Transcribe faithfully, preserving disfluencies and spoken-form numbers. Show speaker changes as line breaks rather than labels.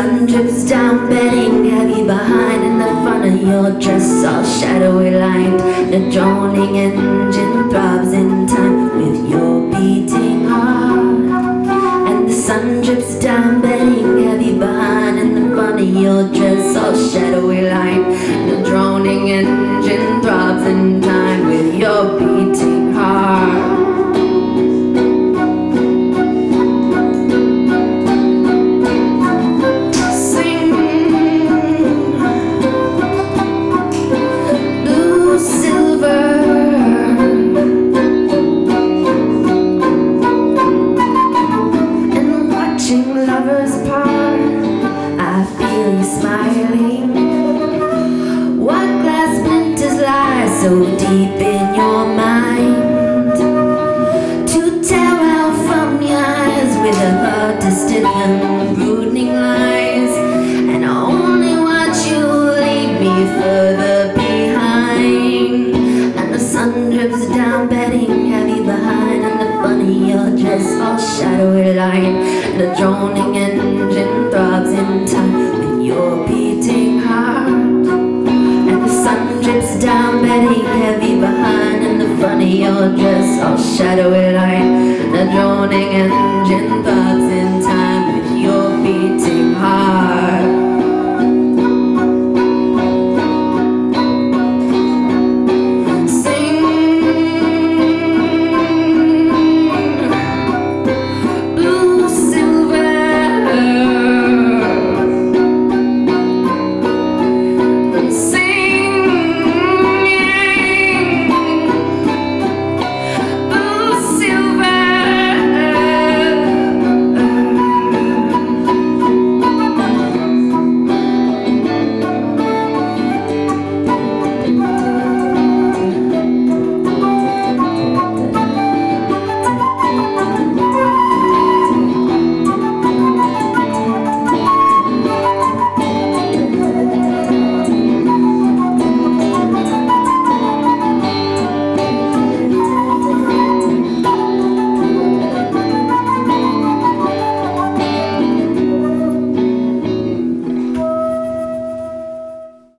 sun drips down, bedding heavy behind. In the front of your dress, all shadowy lined. The droning engine throbs in time with your beating heart. And the sun drips down, bedding heavy behind. In the front of your dress, all shadowy lined. The droning engine throbs in time with your beating heart. So deep in your mind, to tear out from your eyes with a heart distant and brooding lies, and I only watch you leave me further behind. And the sun drips down, bedding heavy behind. And the front of your dress, all shadowy line. The droning engine throbs in time with your beating heart. Drips down, bedding heavy behind. In the front of your dress, all shadowy line. The droning and